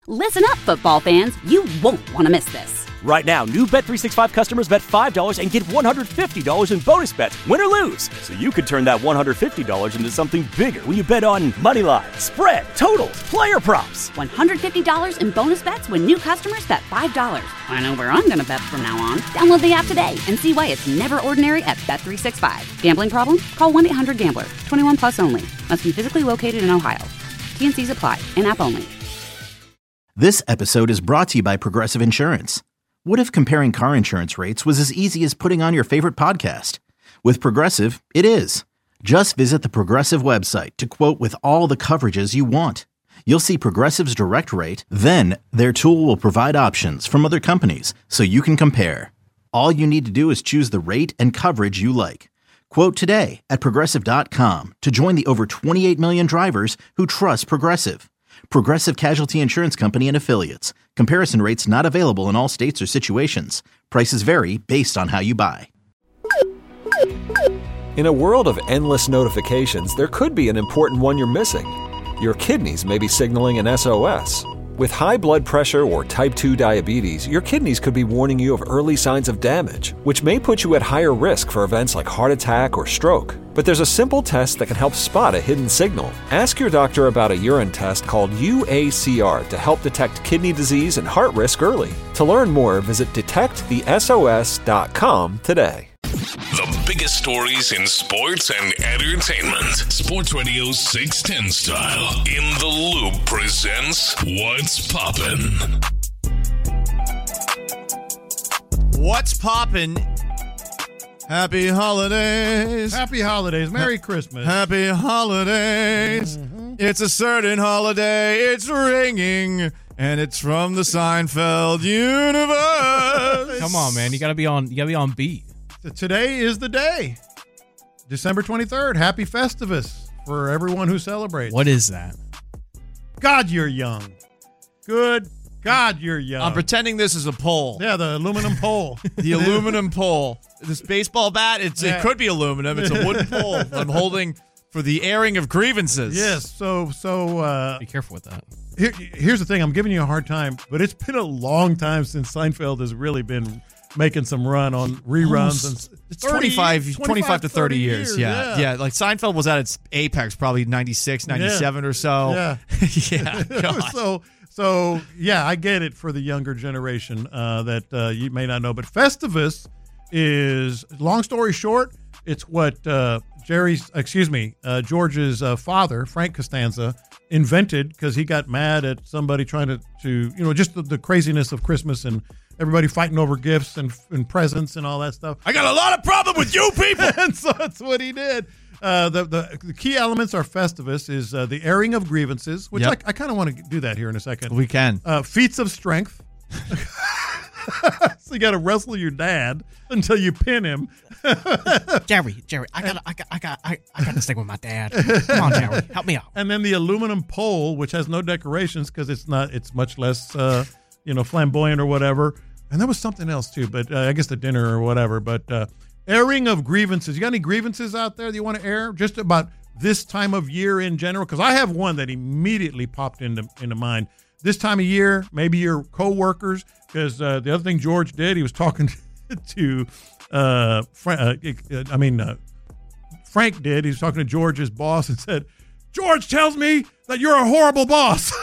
Listen up, football fans. You won't want to miss this. Right now, new Bet365 customers bet $5 and get $150 in bonus bets, win or lose. So you could turn that $150 into something bigger when you bet on money line, spread, totals, player props. $150 in bonus bets when new customers bet $5. I know where I'm going to bet from now on. Download the app today and see why it's never ordinary at Bet365. Gambling problem? Call 1-800-GAMBLER. 21 plus only. Must be physically located in Ohio. T&Cs apply. In-app only. This episode is brought to you by Progressive Insurance. What if comparing car insurance rates was as easy as putting on your favorite podcast? With Progressive, it is. Just visit the Progressive website to quote with all the coverages you want. You'll see Progressive's direct rate, then their tool will provide options from other companies so you can compare. All you need to do is choose the rate and coverage you like. Quote today at Progressive.com to join the over 28 million drivers who trust Progressive. Progressive Casualty Insurance Company and Affiliates. Comparison rates not available in all states or situations. Prices vary based on how you buy. In a world of endless notifications, there could be an important one you're missing. Your kidneys may be signaling an SOS. With high blood pressure or type 2 diabetes, your kidneys could be warning you of early signs of damage, which may put you at higher risk for events like heart attack or stroke. But there's a simple test that can help spot a hidden signal. Ask your doctor about a urine test called UACR to help detect kidney disease and heart risk early. To learn more, visit detectthesos.com today. The biggest stories in sports and entertainment. Sports Radio 610 style. In the Loop presents What's Poppin'. What's Poppin'? Happy holidays. Happy holidays. Merry Christmas. Happy holidays. Mm-hmm. It's a certain holiday. It's ringing. And it's from the Seinfeld universe. Come on, man. You gotta be on beat. Today is the day. December 23rd. Happy Festivus for everyone who celebrates. What is that? God, you're young. Good God, you're young. I'm pretending this is a pole. Yeah, the aluminum pole. The aluminum pole. This baseball bat, it could be aluminum. It's a wooden pole I'm holding for the airing of grievances. Yes, so be careful with that. Here's the thing. I'm giving you a hard time, but it's been a long time since Seinfeld has really been making some run on reruns. And it's 25 to 30 years. Yeah. Like Seinfeld was at its apex probably 96, 97 or so. Yeah. Yeah. God. So, yeah, I get it for the younger generation that you may not know. But Festivus is, long story short, it's what George's father, Frank Costanza, invented because he got mad at somebody trying to just the craziness of Christmas and everybody fighting over gifts and presents and all that stuff. I got a lot of problem with you people. And so that's what he did. The key elements are Festivus is the airing of grievances, which I kind of want to do that here in a second. We can. Feats of strength. So you got to wrestle your dad until you pin him. Jerry, I got to stay with my dad. Come on, Jerry, help me out. And then the aluminum pole, which has no decorations because it's much less flamboyant or whatever. And there was something else too, but I guess the dinner or whatever. But airing of grievances. You got any grievances out there that you want to air? Just about this time of year in general? Because I have one that immediately popped into mind. This time of year, maybe your coworkers, because the other thing George did, he was talking to Frank did. He was talking to George's boss and said, "George tells me that you're a horrible boss."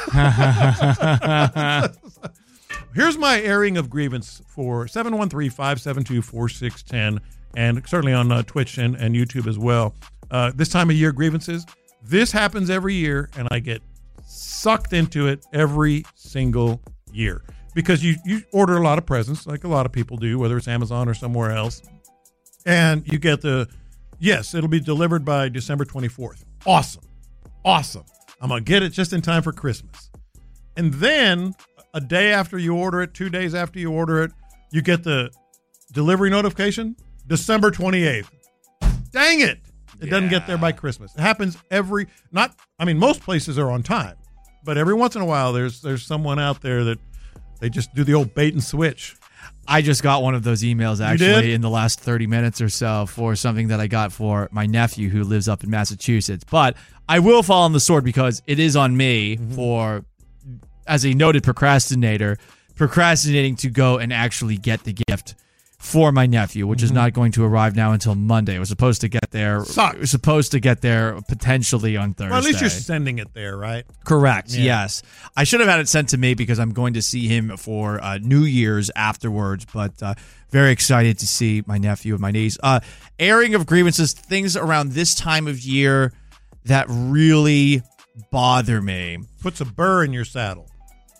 Here's my airing of grievance for 713-572-4610, and certainly on Twitch and YouTube as well. This time of year grievances. This happens every year, and I get sucked into it every single year because you order a lot of presents, like a lot of people do, whether it's Amazon or somewhere else, and you get it'll be delivered by December 24th. Awesome. I'm going to get it just in time for Christmas. And then a day after you order it, 2 days after you order it, you get the delivery notification, December 28th. Dang it. It doesn't get there by Christmas. It happens most places are on time, but every once in a while there's someone out there that they just do the old bait and switch. I just got one of those emails actually in the last 30 minutes or so for something that I got for my nephew who lives up in Massachusetts. But I will fall on the sword because it is on me for as a noted procrastinator, procrastinating to go and actually get the gift for my nephew, which is not going to arrive now until Monday. It was supposed to get there. It was supposed to get there potentially on Thursday. Well, at least you're sending it there, right? Correct. Yeah. Yes. I should have had it sent to me because I'm going to see him for New Year's afterwards, but very excited to see my nephew and my niece. Airing of grievances, things around this time of year that really bother me. Puts a burr in your saddle.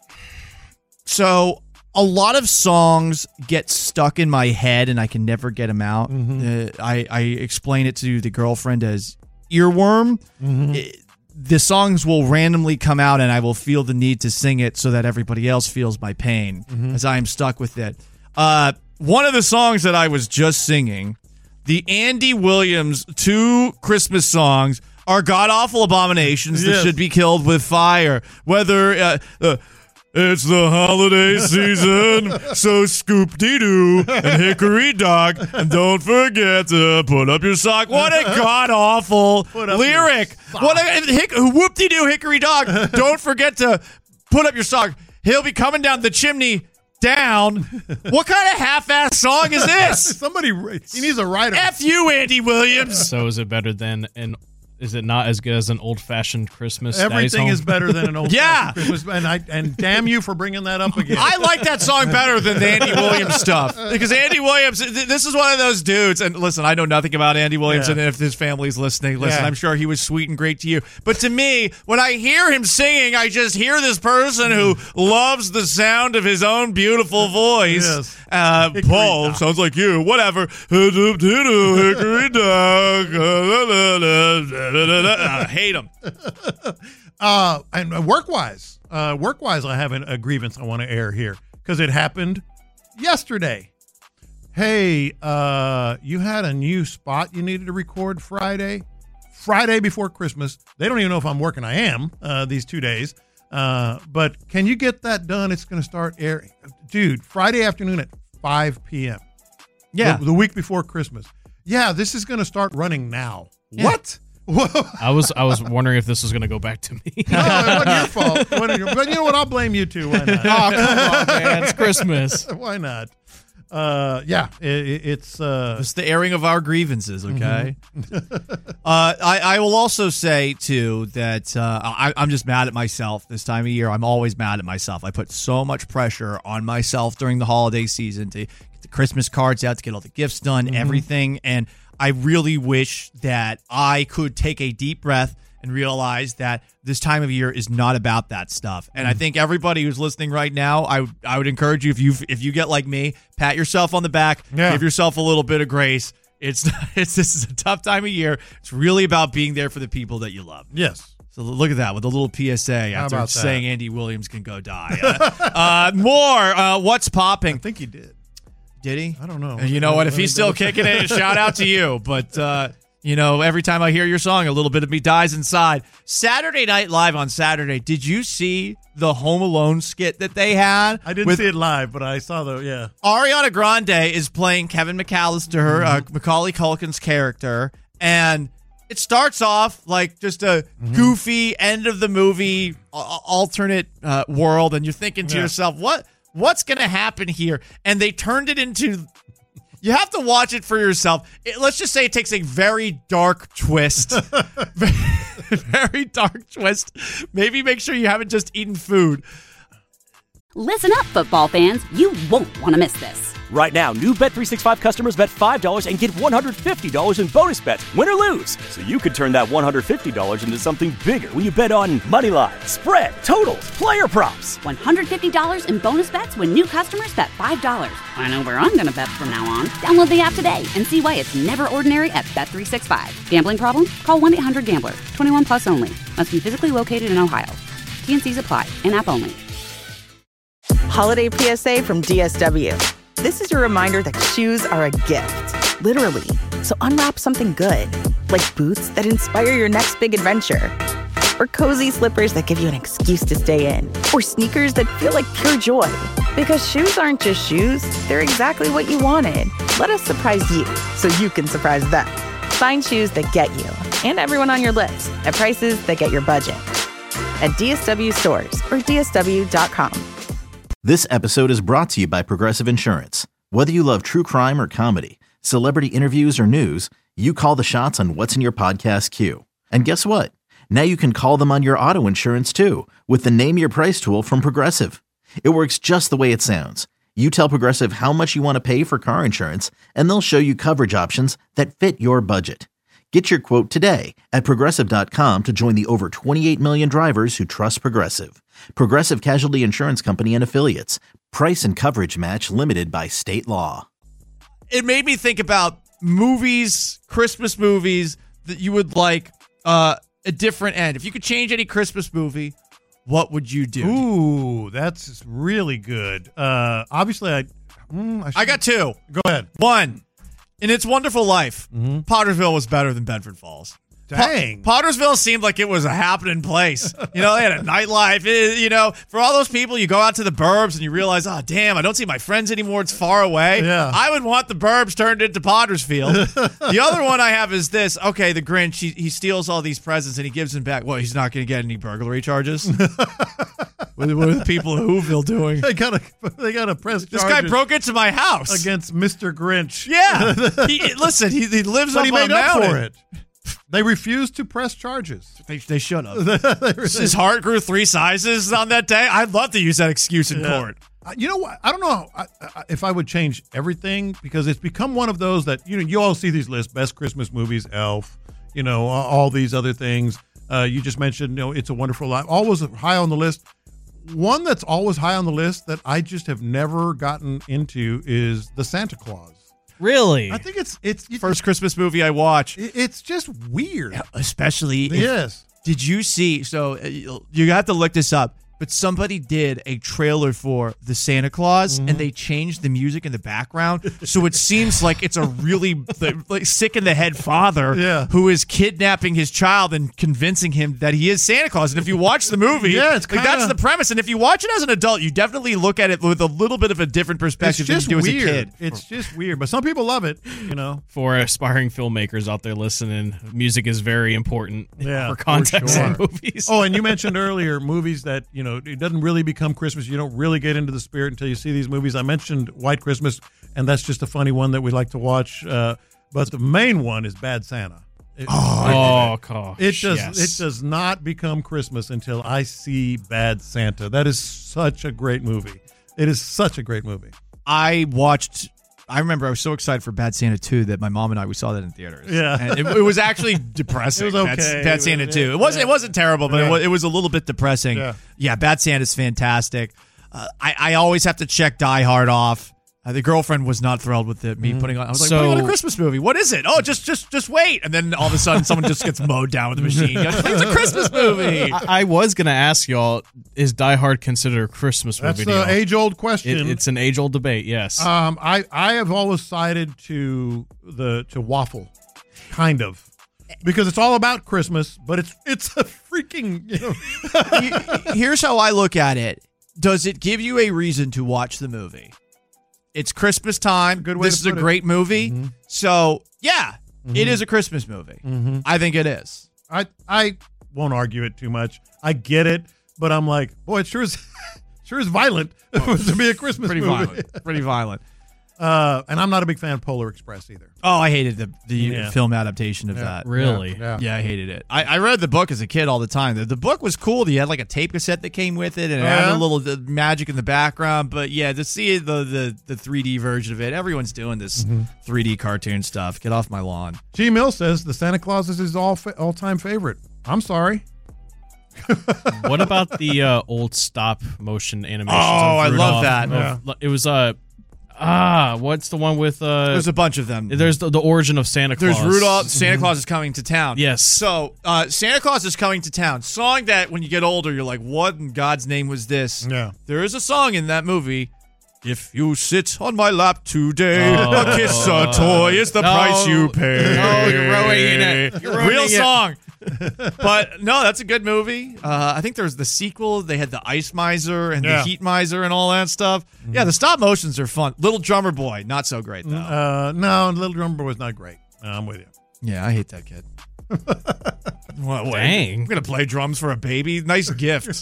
So a lot of songs get stuck in my head and I can never get them out. I explain it to the girlfriend as earworm. The songs will randomly come out and I will feel the need to sing it so that everybody else feels my pain as I am stuck with it. One of the songs that I was just singing, the Andy Williams 2 Christmas songs, are god-awful abominations that should be killed with fire. Whether it's the holiday season, so scoop-dee-doo and hickory-dock, and don't forget to put up your sock. What a god-awful lyric. What a whoop-dee-doo, hickory-dock. Don't forget to put up your sock. He'll be coming down the chimney down. What kind of half-ass song is this? He needs a writer. F you, Andy Williams. So is it better than is it not as good as an old-fashioned Christmas? Everything is better than an old-fashioned Christmas. And damn you for bringing that up again. I like that song better than the Andy Williams stuff. Because Andy Williams, this is one of those dudes, and listen, I know nothing about Andy Williams, and if his family's listening, I'm sure he was sweet and great to you. But to me, when I hear him singing, I just hear this person who loves the sound of his own beautiful voice. Paul, sounds like you, whatever. Hickory dock. I hate him. And work-wise, I have a grievance I want to air here because it happened yesterday. Hey, you had a new spot you needed to record Friday before Christmas. They don't even know if I'm working. I am these 2 days. But can you get that done? It's going to start airing. Dude, Friday afternoon at 5 p.m. Yeah. The week before Christmas. Yeah, this is going to start running now. Yeah. What? I was wondering if this was going to go back to me. No, it wasn't your fault. But you know what? I'll blame you too. Why not? Oh, come on, man. It's Christmas. Why not? It's the airing of our grievances, okay? I will also say, too, that I'm just mad at myself this time of year. I'm always mad at myself. I put so much pressure on myself during the holiday season to get the Christmas cards out, to get all the gifts done, everything, and I really wish that I could take a deep breath and realize that this time of year is not about that stuff. And I think everybody who's listening right now, I would encourage you, if you get like me, pat yourself on the back, give yourself a little bit of grace. This is a tough time of year. It's really about being there for the people that you love. Yes. So look at that with a little PSA after saying Andy Williams can go die. More What's Popping. I think he did. Did he? I don't know. You know what? If he's still kicking it, shout out to you. But, every time I hear your song, a little bit of me dies inside. Saturday Night Live on Saturday. Did you see the Home Alone skit that they had? I didn't see it live, but I saw Ariana Grande is playing Kevin McAllister, Macaulay Culkin's character. And it starts off like just a goofy end of the movie, alternate world. And you're thinking to yourself, what's going to happen here? And they turned it into... You have to watch it for yourself. Let's just say it takes a very dark twist. Very dark twist. Maybe make sure you haven't just eaten food. Listen up, football fans. You won't want to miss this. Right now, new Bet365 customers bet $5 and get $150 in bonus bets, win or lose. So you could turn that $150 into something bigger when you bet on moneyline, spread, totals, player props. $150 in bonus bets when new customers bet $5. I know where I'm going to bet from now on. Download the app today and see why it's never ordinary at Bet365. Gambling problem? Call 1-800-GAMBLER. 21 plus only. Must be physically located in Ohio. T&Cs apply. In-app only. Holiday PSA from DSW. This is your reminder that shoes are a gift, literally. So unwrap something good, like boots that inspire your next big adventure, or cozy slippers that give you an excuse to stay in, or sneakers that feel like pure joy. Because shoes aren't just shoes, they're exactly what you wanted. Let us surprise you so you can surprise them. Find shoes that get you and everyone on your list at prices that get your budget. at DSW stores or DSW.com. This episode is brought to you by Progressive Insurance. Whether you love true crime or comedy, celebrity interviews or news, you call the shots on what's in your podcast queue. And guess what? Now you can call them on your auto insurance too with the Name Your Price tool from Progressive. It works just the way it sounds. You tell Progressive how much you want to pay for car insurance, and they'll show you coverage options that fit your budget. Get your quote today at Progressive.com to join the over 28 million drivers who trust Progressive. Progressive Casualty Insurance Company and Affiliates. Price and coverage match limited by state law. It made me think about movies, Christmas movies, that you would like a different end. If you could change any Christmas movie, what would you do? Ooh, that's really good. Obviously, I got two. Go ahead. One, in It's Wonderful Life, Pottersville was better than Bedford Falls. Dang. Pottersville seemed like it was a happening place. You know, they had a nightlife. For all those people, you go out to the burbs and you realize, oh, damn, I don't see my friends anymore. It's far away. Yeah. I would want the burbs turned into Pottersfield. The other one I have is this. Okay, the Grinch, he steals all these presents and he gives them back. Well, he's not going to get any burglary charges. What are the people in Whoville doing? They got to press This guy broke into my house. Against Mr. Grinch. Yeah. He lives but up he on made a up mountain. for it. They refused to press charges. They should have. His heart grew 3 sizes on that day. I'd love to use that excuse in court. You know what? I don't know if I would change everything because it's become one of those that, you all see these lists, best Christmas movies, Elf, all these other things. You just mentioned, It's a Wonderful Life. Always high on the list. One that's always high on the list that I just have never gotten into is The Santa Claus. Really? I think it's First Christmas movie I watched. It's just weird. Yeah, especially yes. Did you see? So you have to look this up. But somebody did a trailer for the Santa Claus, and they changed the music in the background, so it seems like it's a really sick in the head father who is kidnapping his child and convincing him that he is Santa Claus. And if you watch the movie, it's that's the premise. And if you watch it as an adult, you definitely look at it with a little bit of a different perspective than you do as a kid. It's just weird, but some people love it. For aspiring filmmakers out there listening, music is very important for for context sure. in movies. Oh, and you mentioned earlier movies that it doesn't really become Christmas. You don't really get into the spirit until you see these movies. I mentioned White Christmas, and that's just a funny one that we like to watch. But the main one is Bad Santa. Gosh. It does not become Christmas until I see Bad Santa. That is such a great movie. It is such a great movie. I remember I was so excited for Bad Santa 2 that my mom and we saw that in theaters. Yeah. And it was actually depressing. It was okay. Bad Santa 2. It wasn't terrible, but it was a little bit depressing. Yeah. Bad Santa's fantastic. I always have to check Die Hard off. The girlfriend was not thrilled with me putting on. I was like, putting on a Christmas movie. What is it? Oh, just wait. And then all of a sudden, someone just gets mowed down with a machine gun. It's a Christmas movie. I was going to ask y'all, is Die Hard considered a Christmas movie? That's the age-old question. It's an age-old debate, yes. I have always sided to Waffle, kind of. Because it's all about Christmas, but it's a freaking, Here's how I look at it. Does it give you a reason to watch the movie? It's Christmas time. Good way this to is a put great movie. Mm-hmm. So, it is a Christmas movie. Mm-hmm. I think it is. I won't argue it too much. I get it, but I'm like, boy, it sure is violent to be a Christmas Pretty movie. violent. Pretty violent. And I'm not a big fan of Polar Express either. Oh, I hated the film adaptation of that. Really? Yeah, I hated it. I read the book as a kid all the time. The book was cool. You had like a tape cassette that came with it, and it had a little magic in the background. But yeah, to see the 3D version of it, everyone's doing this 3D cartoon stuff. Get off my lawn. G. Mill says the Santa Claus is his all-time favorite. I'm sorry. What about the old stop motion animations? Oh, I love that. It was what's the one with There's a bunch of them. There's the origin of Santa Claus. There's Rudolph. Santa Claus is coming to town. Yes. So Santa Claus is coming to town. Song that when you get older, you're like, what in God's name was this? Yeah. There is a song in that movie. If you sit on my lap today, a kiss, a toy is the price you pay. No, you're ruining it. You're ruining Real it. song. But no, that's a good movie. I think there's the sequel. They had the Ice Miser and the Heat Miser and all that stuff. Yeah, the stop motions are fun. Little Drummer Boy, not so great though. No, Little Drummer Boy was not great. I'm with you. Yeah, I hate that kid. Well, wait. Dang. I'm going to play drums for a baby. Nice gift.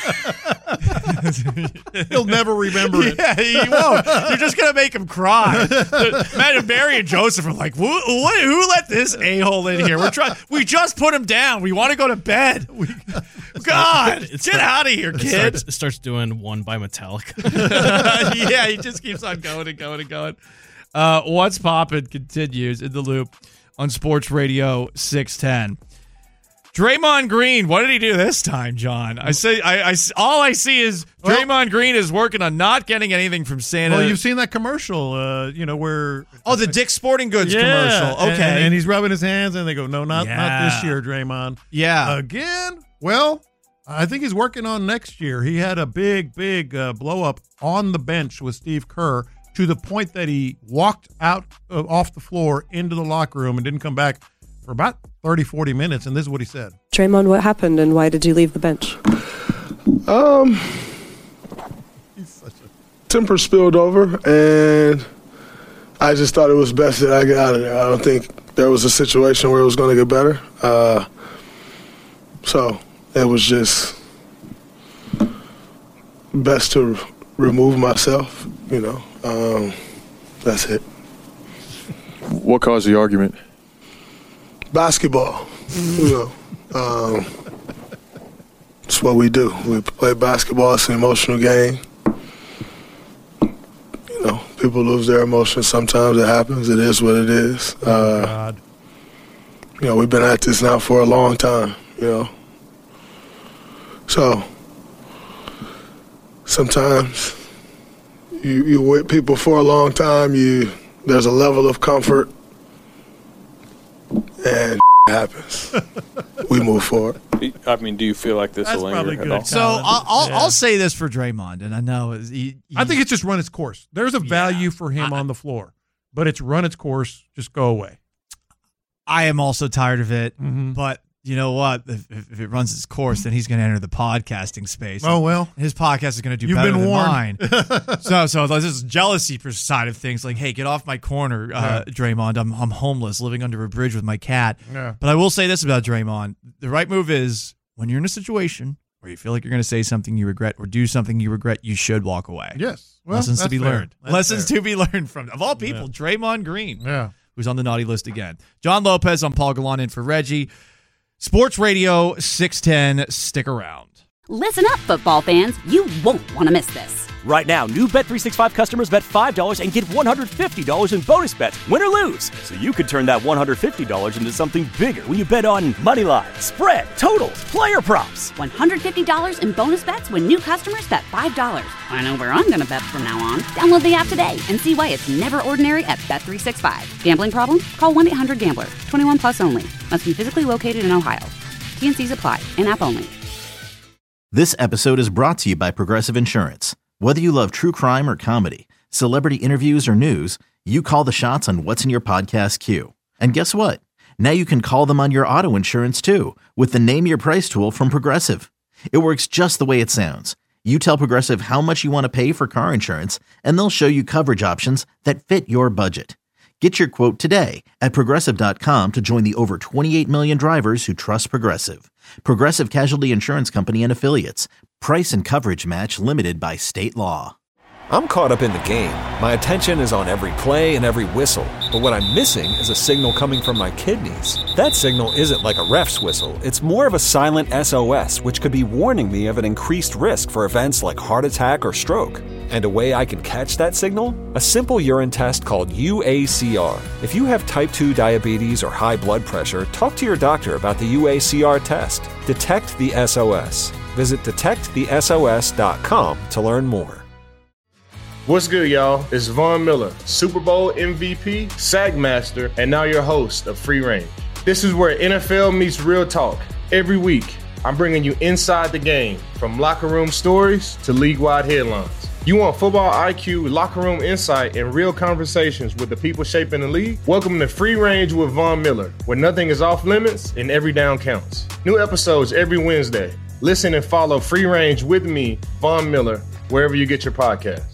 He'll never remember it. Yeah, he won't. You're just going to make him cry. Imagine Mary and Joseph are like, who let this a-hole in here? We just put him down. We want to go to bed. God, get out of here, kid. It starts doing One by Metallica. Yeah, he just keeps on going and going and going. What's Poppin' continues in the loop on Sports Radio 610. Draymond Green, what did he do this time, John? All I see is Draymond Green is working on not getting anything from Santa. Well, you've seen that commercial, where... Oh, the Dick's Sporting Goods commercial. Okay. And he's rubbing his hands, and they go, no, not this year, Draymond. Yeah. Again? Well, I think he's working on next year. He had a big blow-up on the bench with Steve Kerr to the point that he walked out off the floor into the locker room and didn't come back for about 30, 40 minutes, and this is what he said. Draymond, what happened, and why did you leave the bench? Temper spilled over, and I just thought it was best that I get out of there. I don't think there was a situation where it was going to get better. So it was just best to remove myself, That's it. What caused the argument? Basketball. It's what we do. We play basketball. It's an emotional game. People lose their emotions. Sometimes it happens. It is what it is. We've been at this now for a long time, So sometimes you with people for a long time, there's a level of comfort, and happens. We move forward. I mean, do you feel like this will linger at all? So I'll say this for Draymond, and I know I think it's just run its course. There's a value for him on the floor, but it's run its course. Just go away. I am also tired of it, but you know what? If it runs its course, then he's going to enter the podcasting space. Oh, well. His podcast is going to do better than mine. So this is jealousy side of things. Like, hey, get off my corner, Draymond. I'm homeless, living under a bridge with my cat. Yeah. But I will say this about Draymond. The right move is when you're in a situation where you feel like you're going to say something you regret or do something you regret, you should walk away. Yes. Well, Lessons to be learned. Lessons to be learned from, of all people, Draymond Green. Yeah. Who's on the naughty list again. John Lopez, I'm Paul Gallant in for Reggie. Sports Radio 610. Stick around. Listen up, football fans. You won't want to miss this. Right now, new Bet365 customers bet $5 and get $150 in bonus bets, win or lose. So you could turn that $150 into something bigger when you bet on moneyline, spread, totals, player props. $150 in bonus bets when new customers bet $5. I know where I'm going to bet from now on. Download the app today and see why it's never ordinary at Bet365. Gambling problem? Call 1-800-GAMBLER. 21 plus only. Must be physically located in Ohio. T&Cs apply. In-app only. This episode is brought to you by Progressive Insurance. Whether you love true crime or comedy, celebrity interviews or news, you call the shots on what's in your podcast queue. And guess what? Now you can call them on your auto insurance too with the Name Your Price tool from Progressive. It works just the way it sounds. You tell Progressive how much you want to pay for car insurance, and they'll show you coverage options that fit your budget. Get your quote today at Progressive.com to join the over 28 million drivers who trust Progressive. Progressive Casualty Insurance Company and Affiliates. Price and coverage match limited by state law. I'm caught up in the game. My attention is on every play and every whistle. But what I'm missing is a signal coming from my kidneys. That signal isn't like a ref's whistle. It's more of a silent SOS, which could be warning me of an increased risk for events like heart attack or stroke. And a way I can catch that signal? A simple urine test called UACR. If you have type 2 diabetes or high blood pressure, talk to your doctor about the UACR test. Detect the SOS. Visit detectthesos.com to learn more. What's good, y'all? It's Von Miller, Super Bowl MVP, Sack Master, and now your host of Free Range. This is where NFL meets real talk. Every week, I'm bringing you inside the game, from locker room stories to league-wide headlines. You want football IQ, locker room insight, and real conversations with the people shaping the league? Welcome to Free Range with Von Miller, where nothing is off limits and every down counts. New episodes every Wednesday. Listen and follow Free Range with me, Von Miller, wherever you get your podcasts.